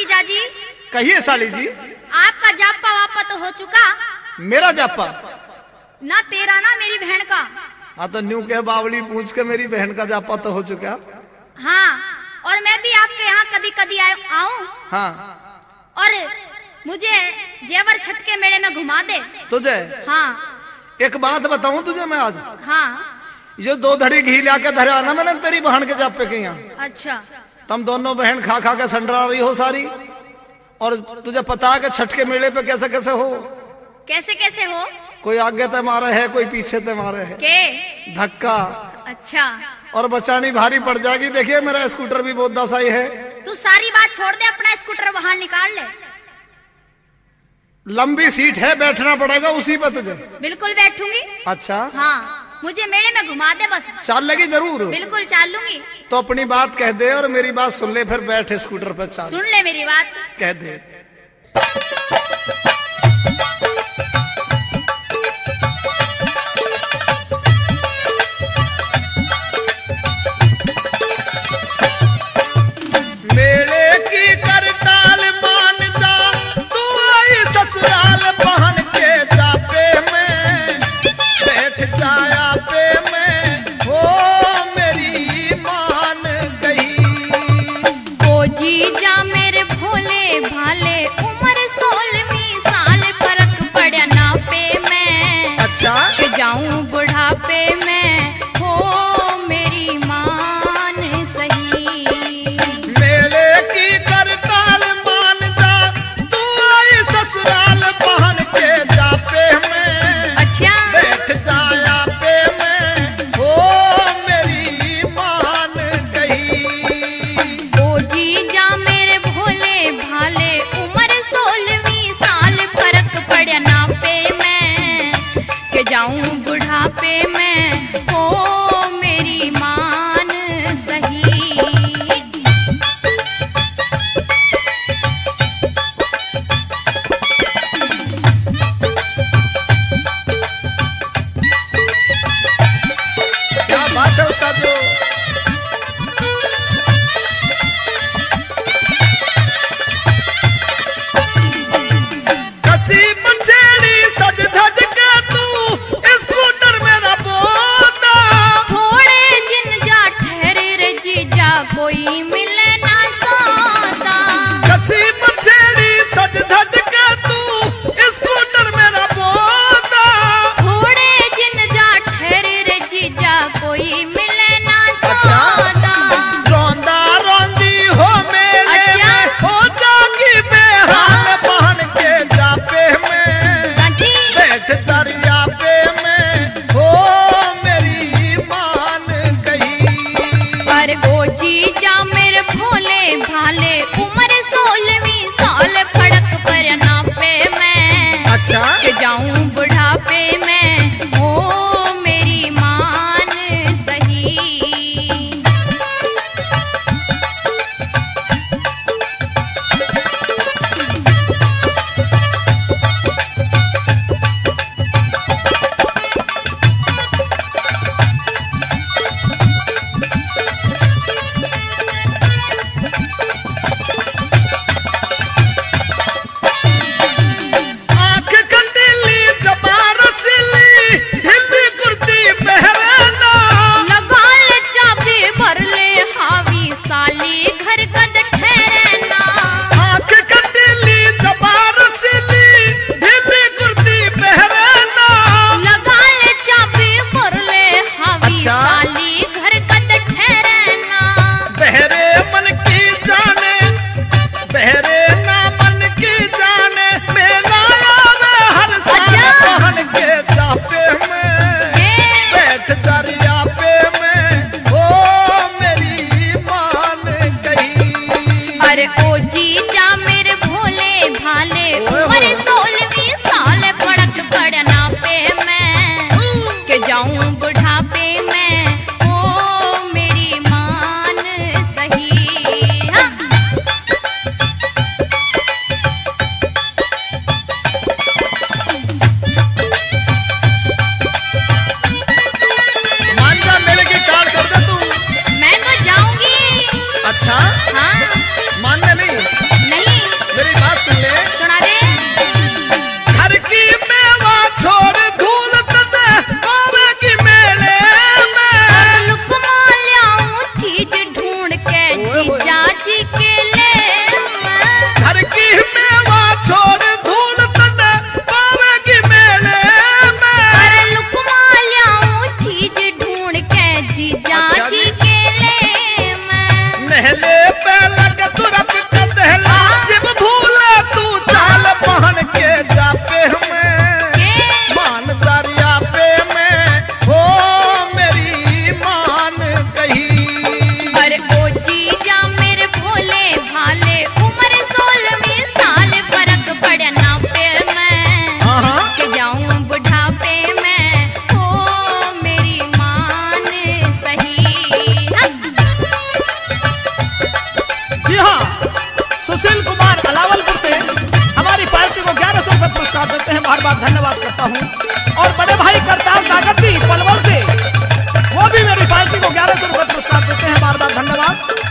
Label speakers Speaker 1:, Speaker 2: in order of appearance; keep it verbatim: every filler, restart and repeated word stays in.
Speaker 1: जीजा जी।
Speaker 2: कहिए साली जी।
Speaker 1: आपका जापा वापा तो हो चुका।
Speaker 2: मेरा जापा
Speaker 1: ना तेरा ना मेरी बहन का।
Speaker 2: हाँ तो न्यू के बावली पूछ के मेरी बहन का जापा तो हो चुका।
Speaker 1: हाँ और मैं भी आपके यहाँ कभी कभी आऊँ।
Speaker 2: हाँ
Speaker 1: और मुझे जेवर छठ के मेले में घुमा दे
Speaker 2: तुझे।
Speaker 1: हाँ
Speaker 2: एक बात बताऊं तुझे मैं आज।
Speaker 1: हाँ
Speaker 2: जो दो धड़ी घी ला के धरा ना मैंने तेरी बहन के जापे के यहाँ।
Speaker 1: अच्छा
Speaker 2: तुम दोनों बहन खा खा के संडरा रही हो सारी। और तुझे पता है कि छठ के मेले पे कैसे कैसे हो।
Speaker 1: कैसे कैसे हो।
Speaker 2: कोई आगे ते मारे है कोई पीछे ते मारे है
Speaker 1: के
Speaker 2: धक्का।
Speaker 1: अच्छा
Speaker 2: और बचानी भारी पड़ जाएगी। देखिए मेरा स्कूटर भी बहुत दसाई है।
Speaker 1: तू सारी बात छोड़ दे अपना स्कूटर बाहर निकाल ले।
Speaker 2: लंबी सीट है बैठना पड़ेगा उसी पे तुझे।
Speaker 1: बिल्कुल बैठूंगी।
Speaker 2: अच्छा
Speaker 1: हाँ मुझे मेले में घुमा दे बस।
Speaker 2: चाल लेगी जरूर।
Speaker 1: बिल्कुल चाल लूंगी।
Speaker 2: तो अपनी बात कह दे और मेरी बात सुन ले फिर बैठ स्कूटर पे चाल।
Speaker 1: सुन ले मेरी बात
Speaker 2: कह दे।
Speaker 1: जाऊं बुढ़ापे में हो मेरी मान सही।
Speaker 2: मेले की करताल मान जा तू आई ससुराल बहन के जापे में।
Speaker 1: अच्छा
Speaker 2: बैठ जाया पे में हो मेरी मान गई।
Speaker 1: ओ जीजा मेरे भोले भाले उम्र सोलहवीं साल फर्क पड़ा नापे में के जाऊं बुढ़ा
Speaker 3: सुशील कुमार अलावलपुर से हमारी पार्टी को ग्यारह सौ रुपए पुरस्कार देते हैं, बार बार धन्यवाद करता हूँ। और बड़े भाई करतार कागती पलवल से वो भी मेरी पार्टी को ग्यारह सौ रुपए पुरस्कार देते हैं, बार बार धन्यवाद।